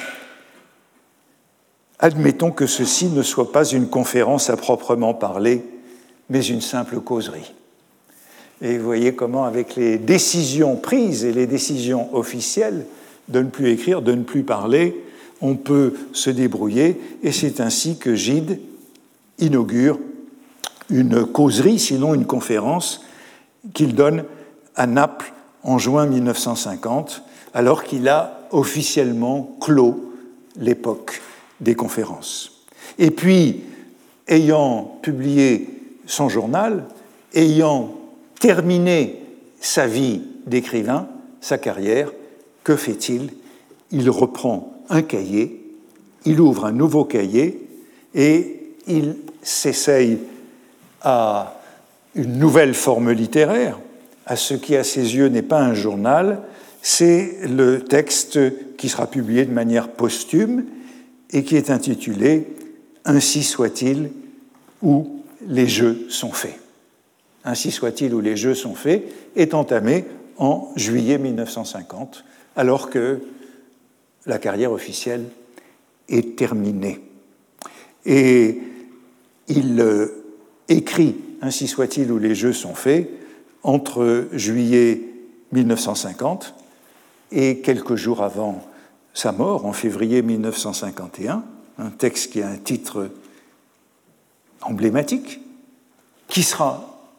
Admettons que ceci ne soit pas une conférence à proprement parler, mais une simple causerie. Et vous voyez comment, avec les décisions prises et les décisions officielles de ne plus écrire, de ne plus parler, on peut se débrouiller. Et c'est ainsi que Gide inaugure une causerie, sinon une conférence, qu'il donne à Naples en juin 1950, alors qu'il a officiellement clos l'époque des conférences. Et puis, ayant publié son journal, ayant terminé sa vie d'écrivain, sa carrière, que fait-il? Il reprend un cahier, il ouvre un nouveau cahier et il s'essaye à une nouvelle forme littéraire, à ce qui, à ses yeux, n'est pas un journal, c'est le texte qui sera publié de manière posthume et qui est intitulé « Ainsi soit-il où les jeux sont faits ». « Ainsi soit-il où les jeux sont faits » est entamé en juillet 1950, alors que la carrière officielle est terminée. Et il écrit « Ainsi soit-il où les jeux sont faits » entre juillet 1950 et quelques jours avant sa mort, en février 1951, un texte qui a un titre emblématique, qui sera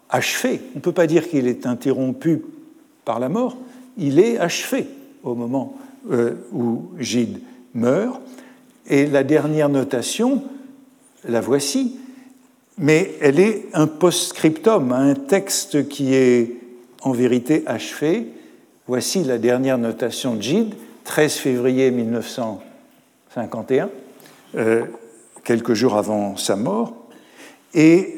achevé. On ne peut pas dire qu'il est interrompu par la mort, il est achevé au moment où Gide meurt. Et la dernière notation, la voici, mais elle est un post-scriptum, un texte qui est en vérité achevé. Voici la dernière notation de Gide, 13 février 1951, quelques jours avant sa mort, et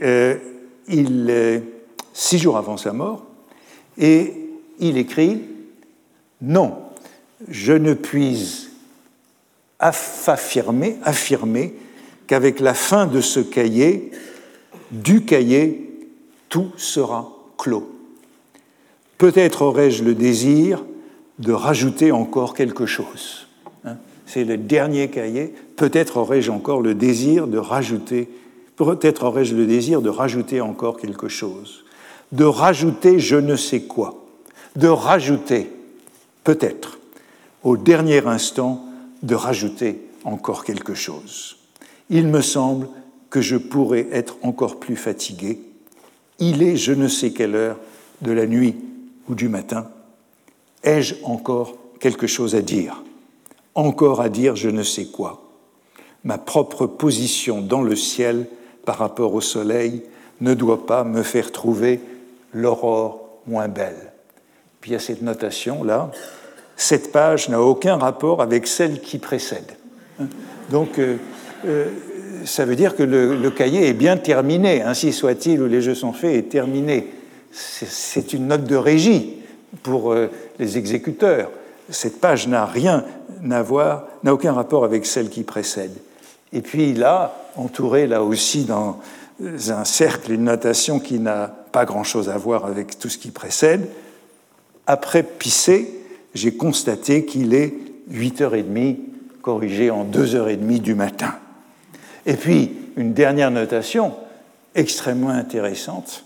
6 jours avant sa mort, et il écrit « Non, je ne puis affirmer qu'avec la fin de ce cahier, du cahier, tout sera clos. Peut-être aurais-je le désir de rajouter encore quelque chose. » C'est le dernier cahier. Peut-être aurais-je encore le désir de rajouter, peut-être aurais-je le désir de rajouter encore quelque chose. De rajouter je ne sais quoi. De rajouter, peut-être, au dernier instant, de rajouter encore quelque chose. Il me semble que je pourrais être encore plus fatigué. Il est je ne sais quelle heure de la nuit ou du matin. Ai-je encore quelque chose à dire ? Encore à dire je ne sais quoi. Ma propre position dans le ciel par rapport au soleil ne doit pas me faire trouver l'aurore moins belle. Puis il y a cette notation-là. Cette page n'a aucun rapport avec celle qui précède. Donc, ça veut dire que le cahier est bien terminé, ainsi soit-il, où les jeux sont faits, est terminé. C'est une note de régie pour les exécuteurs. Cette page n'a rien à voir, n'a aucun rapport avec celle qui précède. Et puis là, entouré là aussi dans un cercle, une notation qui n'a pas grand-chose à voir avec tout ce qui précède, après pisser, j'ai constaté qu'il est 8h30, corrigé en 2h30 du matin. Et puis, une dernière notation extrêmement intéressante.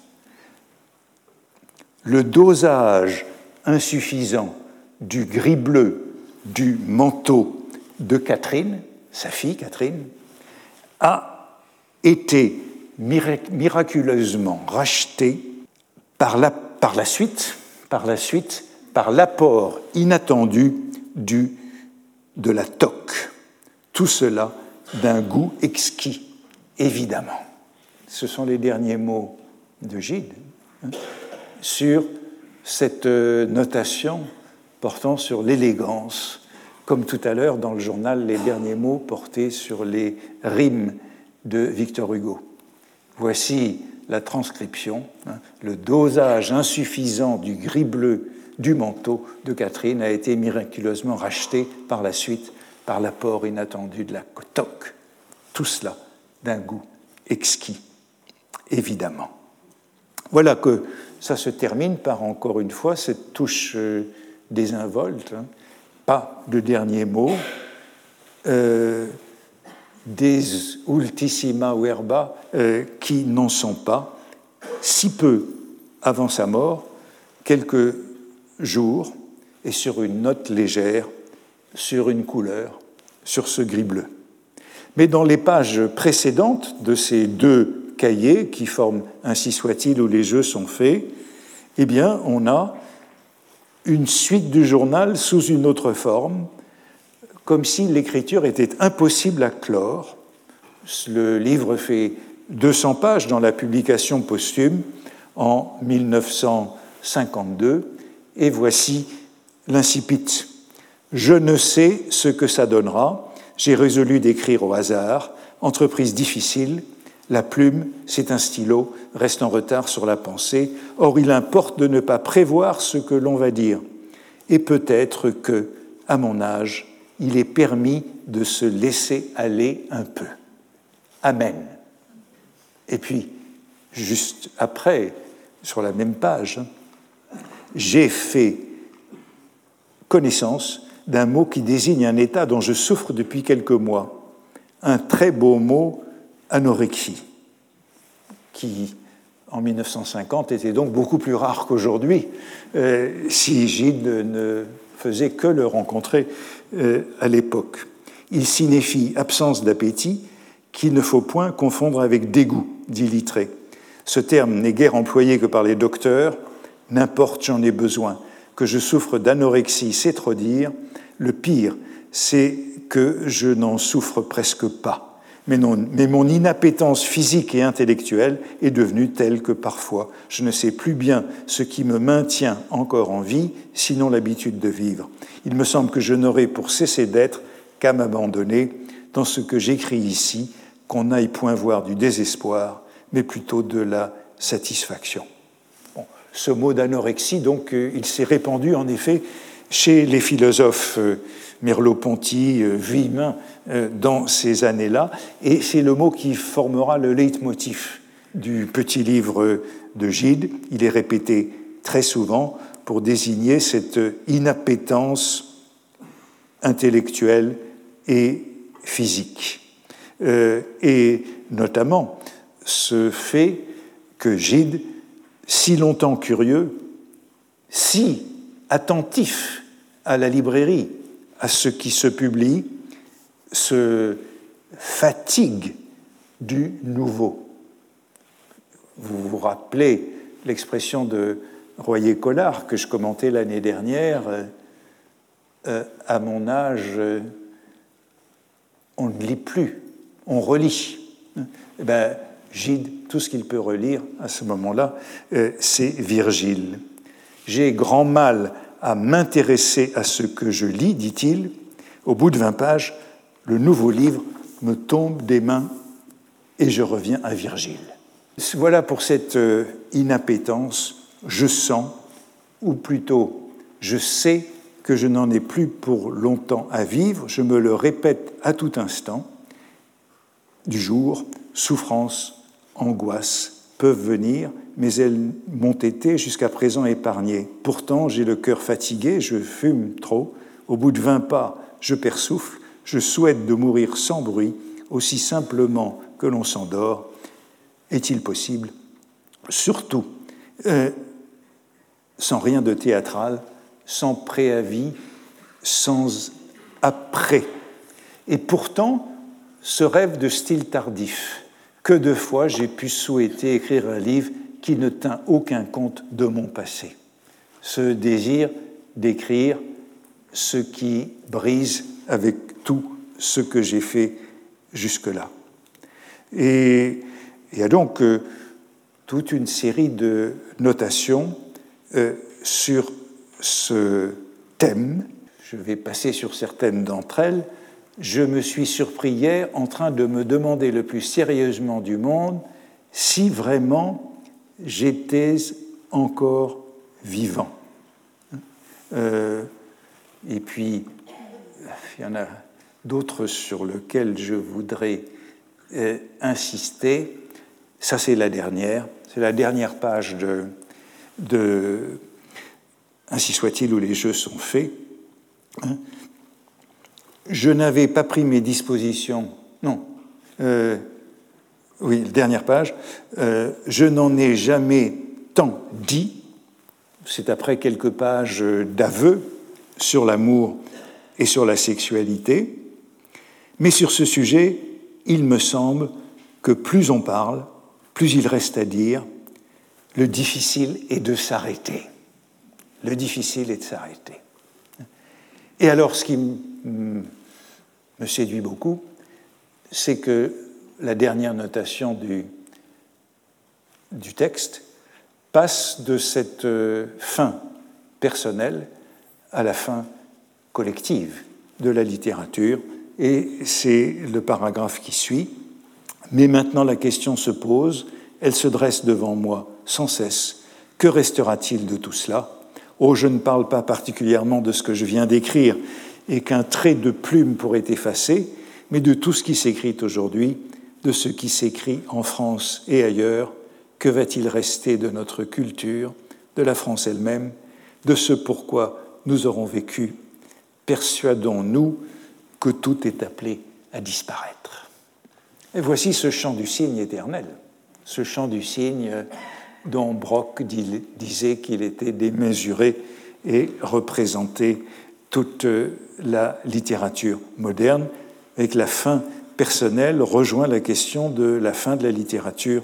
Le dosage insuffisant du gris bleu du manteau de Catherine, sa fille Catherine, a été miraculeusement racheté par la suite, par l'apport inattendu de la toque. Tout cela d'un goût exquis, évidemment. Ce sont les derniers mots de Gide sur cette notation portant sur l'élégance, comme tout à l'heure dans le journal, les derniers mots portés sur les rimes de Victor Hugo. Voici la transcription, le dosage insuffisant du gris bleu du manteau de Catherine a été miraculeusement racheté par la suite par l'apport inattendu de la toque. Tout cela d'un goût exquis, évidemment. Voilà que ça se termine par, encore une fois, cette touche désinvolte, pas de dernier mot, des ultissima verba qui n'en sont pas, si peu avant sa mort, quelques jours, et sur une note légère, sur une couleur, sur ce gris bleu. Mais dans les pages précédentes de ces deux cahiers, qui forment Ainsi soit-il, où les jeux sont faits, eh bien, on a une suite du journal sous une autre forme, comme si l'écriture était impossible à clore. Le livre fait 200 pages dans la publication posthume en 1952, et voici l'incipit. Je ne sais ce que ça donnera. J'ai résolu d'écrire au hasard. Entreprise difficile. La plume, c'est un stylo, reste en retard sur la pensée. Or, il importe de ne pas prévoir ce que l'on va dire. Et peut-être que, à mon âge, il est permis de se laisser aller un peu. Amen. Et puis, juste après, sur la même page, j'ai fait connaissance d'un mot qui désigne un état dont je souffre depuis quelques mois. Un très beau mot, anorexie, qui, en 1950, était donc beaucoup plus rare qu'aujourd'hui, si Gide ne faisait que le rencontrer à l'époque. Il signifie absence d'appétit qu'il ne faut point confondre avec dégoût, dit Littré. Ce terme n'est guère employé que par les docteurs. N'importe, j'en ai besoin. Que je souffre d'anorexie, c'est trop dire. Le pire, c'est que je n'en souffre presque pas. Mais mon inappétence physique et intellectuelle est devenue telle que parfois je ne sais plus bien ce qui me maintient encore en vie, sinon l'habitude de vivre. Il me semble que je n'aurai pour cesser d'être qu'à m'abandonner dans ce que j'écris ici, qu'on n'aille point voir du désespoir, mais plutôt de la satisfaction. Bon, ce mot d'anorexie, donc, il s'est répandu en effet chez les philosophes Merleau-Ponty, Vuillemin, dans ces années-là, et c'est le mot qui formera le leitmotiv du petit livre de Gide. Il est répété très souvent pour désigner cette inappétence intellectuelle et physique. Et notamment ce fait que Gide, si longtemps curieux, si attentif à la librairie, à ce qui se publie, se fatigue du nouveau. Vous vous rappelez l'expression de Royer-Collard que je commentais l'année dernière, à mon âge, on ne lit plus, on relit. Eh bien, Gide, tout ce qu'il peut relire à ce moment-là, c'est Virgile. J'ai grand mal à m'intéresser à ce que je lis, dit-il. Au bout de 20 pages, le nouveau livre me tombe des mains et je reviens à Virgile. Voilà pour cette inappétence. Je sens, ou plutôt je sais que je n'en ai plus pour longtemps à vivre. Je me le répète à tout instant. Du jour, souffrance, angoisse peuvent venir, mais elles m'ont été jusqu'à présent épargnées. Pourtant, j'ai le cœur fatigué, je fume trop. Au bout de 20 pas, je perds souffle. Je souhaite de mourir sans bruit, aussi simplement que l'on s'endort. Est-il possible? Surtout, sans rien de théâtral, sans préavis, sans après. Et pourtant, ce rêve de style tardif, que de fois j'ai pu souhaiter écrire un livre qui ne tint aucun compte de mon passé. Ce désir d'écrire ce qui brise avec tout ce que j'ai fait jusque-là. Et il y a donc toute une série de notations sur ce thème. Je vais passer sur certaines d'entre elles. Je me suis surpris hier en train de me demander le plus sérieusement du monde si vraiment j'étais encore vivant. Et puis, il y en a d'autres sur lesquels je voudrais insister. Ça, c'est la dernière page de Ainsi soit-il, où les jeux sont faits. Je n'avais pas pris mes dispositions. Non. Oui, dernière page. Je n'en ai jamais tant dit. C'est après quelques pages d'aveux sur l'amour et sur la sexualité. Mais sur ce sujet, il me semble que plus on parle, plus il reste à dire. Le difficile est de s'arrêter. Le difficile est de s'arrêter. Et alors, ce qui me séduit beaucoup, c'est que la dernière notation du texte passe de cette fin personnelle à la fin collective de la littérature, et c'est le paragraphe qui suit. Mais maintenant la question se pose, elle se dresse devant moi sans cesse. Que restera-t-il de tout cela ? Oh, je ne parle pas particulièrement de ce que je viens d'écrire et qu'un trait de plume pourrait effacer, mais de tout ce qui s'écrit aujourd'hui, de ce qui s'écrit en France et ailleurs. Que va-t-il rester de notre culture, de la France elle-même, de ce pourquoi nous aurons vécu? Persuadons-nous que tout est appelé à disparaître. Et voici ce chant du cygne éternel, ce chant du cygne dont Brock disait qu'il était démesuré et représentait toute la littérature moderne, avec la fin personnelle rejoint la question de la fin de la littérature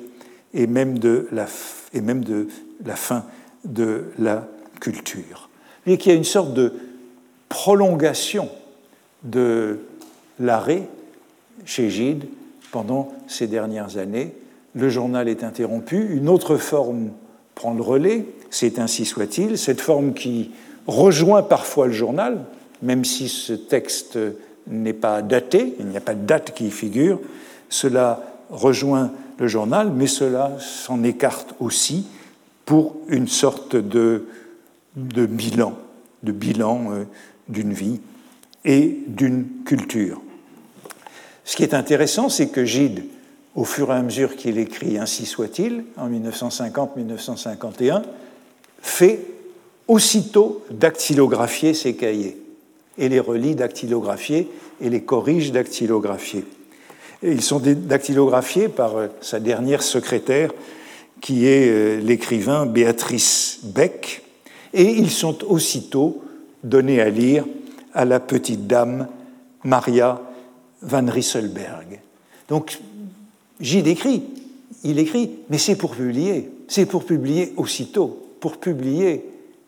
et même de la fin de la culture. Et qu'il y a une sorte de prolongation de l'arrêt chez Gide pendant ces dernières années. Le journal est interrompu, une autre forme prend le relais, c'est ainsi soit-il, cette forme qui rejoint parfois le journal, même si ce texte n'est pas daté, il n'y a pas de date qui y figure, cela rejoint le journal, mais cela s'en écarte aussi pour une sorte de bilan d'une vie et d'une culture. Ce qui est intéressant, c'est que Gide, au fur et à mesure qu'il écrit Ainsi soit-il, en 1950-1951, fait aussitôt dactylographier ses cahiers, et les relit dactylographiés et les corrige dactylographiés. Et ils sont dactylographiés par sa dernière secrétaire, qui est l'écrivain Béatrice Beck, et ils sont aussitôt donnés à lire à la petite dame Maria van Rysselberghe. Donc, Gide écrit, il écrit, mais c'est pour publier aussitôt, pour publier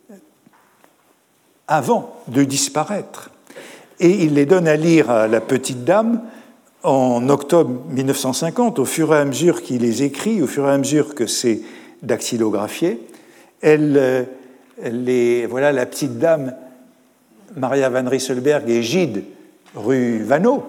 avant de disparaître. Et il les donne à lire à la petite dame en octobre 1950, au fur et à mesure qu'il les écrit, au fur et à mesure que c'est dactylographié. Voilà la petite dame Maria van Rysselberghe et Gide, rue Vanneau,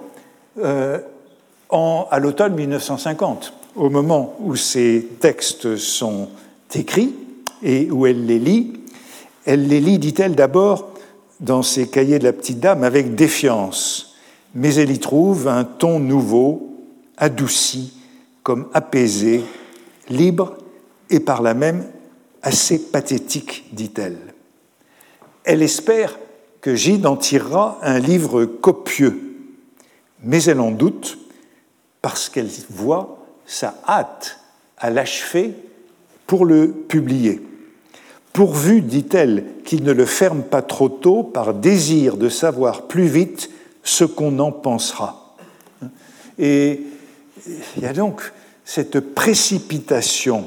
à l'automne 1950, au moment où ces textes sont écrits et où elle les lit, dit-elle, d'abord dans ses cahiers de la petite dame avec défiance, mais elle y trouve un ton nouveau, adouci, comme apaisé, libre et par là même assez pathétique, dit-elle. Elle espère que Gide en tirera un livre copieux, mais elle en doute parce qu'elle voit sa hâte à l'achever pour le publier. Pourvu, dit-elle, qu'il ne le ferme pas trop tôt par désir de savoir plus vite ce qu'on en pensera. Et il y a donc cette précipitation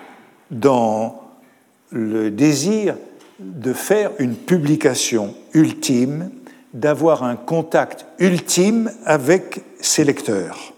dans le désir de faire une publication ultime, d'avoir un contact ultime avec ses lecteurs.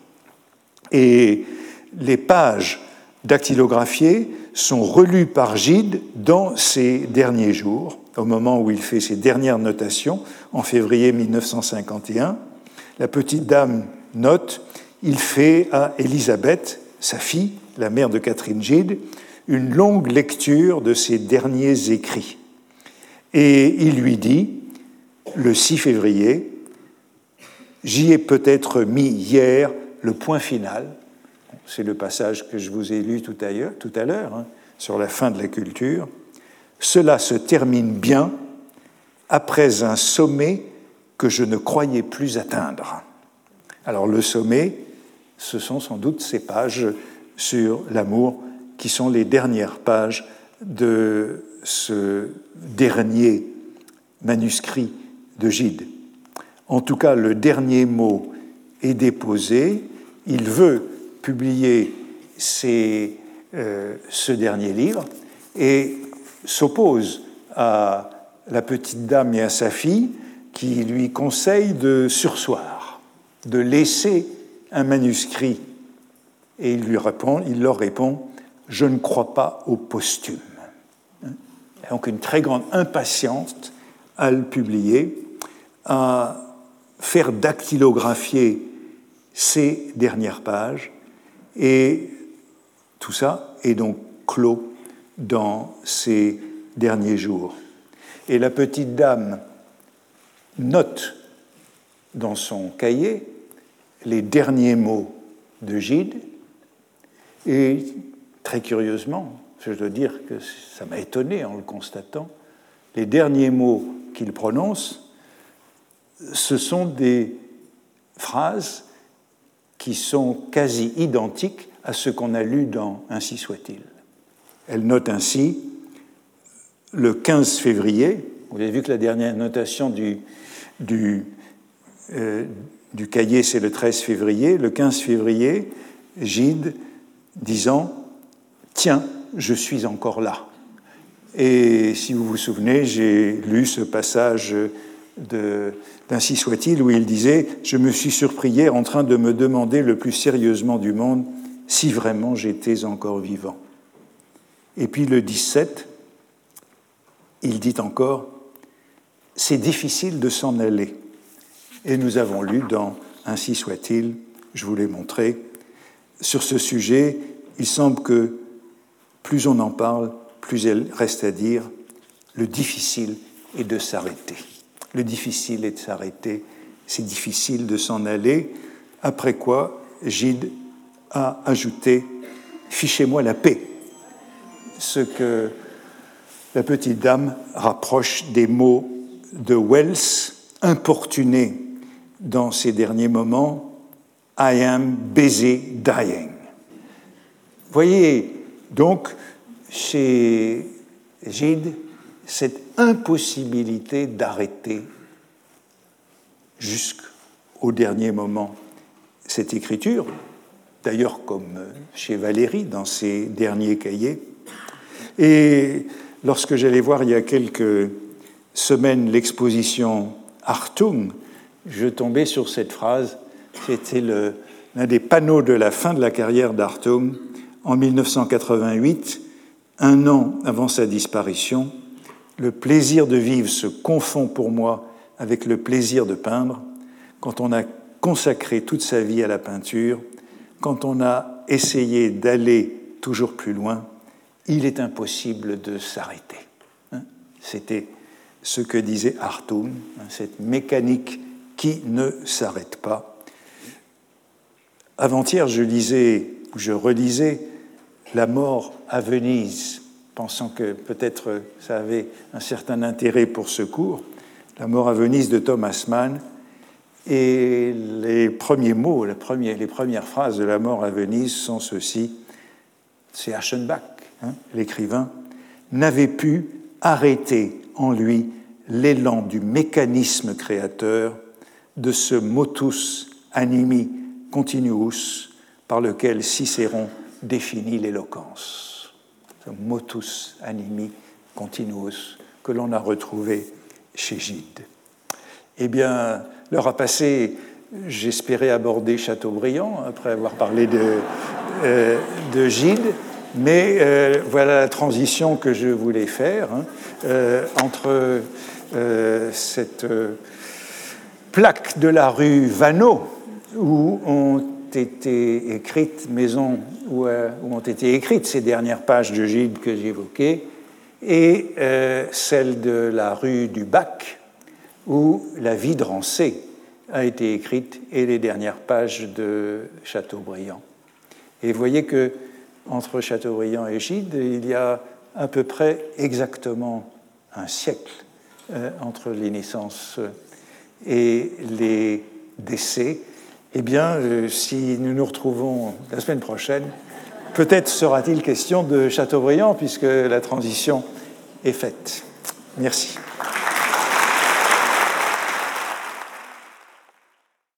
Et les pages dactylographiées sont relues par Gide dans ces derniers jours, au moment où il fait ses dernières notations, en février 1951. La petite dame note, il fait à Élisabeth, sa fille, la mère de Catherine Gide, une longue lecture de ses derniers écrits. Et il lui dit, le 6 février, « J'y ai peut-être mis hier le point final », c'est le passage que je vous ai lu tout à l'heure, sur la fin de la culture, « cela se termine bien après un sommet que je ne croyais plus atteindre. » Alors le sommet, ce sont sans doute ces pages sur l'amour qui sont les dernières pages de ce dernier manuscrit de Gide. En tout cas, le dernier mot est déposé. Il veut publier ce dernier livre et s'oppose à la petite dame et à sa fille qui lui conseillent de surseoir, de laisser un manuscrit. Et il leur répond « Je ne crois pas au posthume ». Donc une très grande impatience à le publier, à faire dactylographier ces dernières pages, et tout ça est donc clos dans ces derniers jours. Et la petite dame note dans son cahier les derniers mots de Gide, et très curieusement, je dois dire que ça m'a étonné en le constatant, les derniers mots qu'il prononce, ce sont des phrases qui sont quasi identiques à ce qu'on a lu dans Ainsi soit-il. Elle note ainsi, le 15 février, vous avez vu que la dernière notation du cahier, c'est le 13 février, le 15 février, Gide disant « Tiens, je suis encore là ». Et si vous vous souvenez, j'ai lu ce passage d'Ainsi soit-il, où il disait « Je me suis surpris hier en train de me demander le plus sérieusement du monde si vraiment j'étais encore vivant. » Et puis le 17, il dit encore « C'est difficile de s'en aller. » Et nous avons lu dans « Ainsi soit-il », je vous l'ai montré, sur ce sujet, il semble que plus on en parle, plus il reste à dire, le difficile est de s'arrêter. Le difficile est de s'arrêter, c'est difficile de s'en aller, après quoi Gide a ajouté « Fichez-moi la paix », ce que la petite dame rapproche des mots de Wells, importuné dans ces derniers moments, « I am busy dying ». Voyez donc chez Gide cette impossibilité d'arrêter jusqu'au dernier moment cette écriture, d'ailleurs comme chez Valéry dans ses derniers cahiers. Et lorsque j'allais voir il y a quelques semaines l'exposition Hartung, je tombais sur cette phrase, c'était l'un des panneaux de la fin de la carrière d'Hartung. En 1988, un an avant sa disparition, le plaisir de vivre se confond pour moi avec le plaisir de peindre. Quand on a consacré toute sa vie à la peinture, quand on a essayé d'aller toujours plus loin, il est impossible de s'arrêter. C'était ce que disait Hartung, cette mécanique qui ne s'arrête pas. Avant-hier, je relisais La mort à Venise, pensant que peut-être ça avait un certain intérêt pour ce cours. La mort à Venise de Thomas Mann. Et les premiers mots, les premières phrases de La mort à Venise sont ceux-ci. C'est Aschenbach, l'écrivain, n'avait pu arrêter en lui l'élan du mécanisme créateur, de ce motus animi continuus par lequel Cicéron définit l'éloquence. Ce motus animi continuus que l'on a retrouvé chez Gide. Eh bien, l'heure a passé, j'espérais aborder Chateaubriand après avoir parlé de Gide, mais voilà la transition que je voulais faire entre cette plaque de la rue Vaneau où ont été écrites où ont été écrites ces dernières pages de Gide que j'évoquais, et celle de la rue du Bac, où la vie de Rancé a été écrite, et les dernières pages de Chateaubriand. Et vous voyez que entre Chateaubriand et Gide, il y a à peu près exactement un siècle entre les naissances et les décès. Eh bien, si nous nous retrouvons la semaine prochaine, peut-être sera-t-il question de Chateaubriand, puisque la transition est faite. Merci.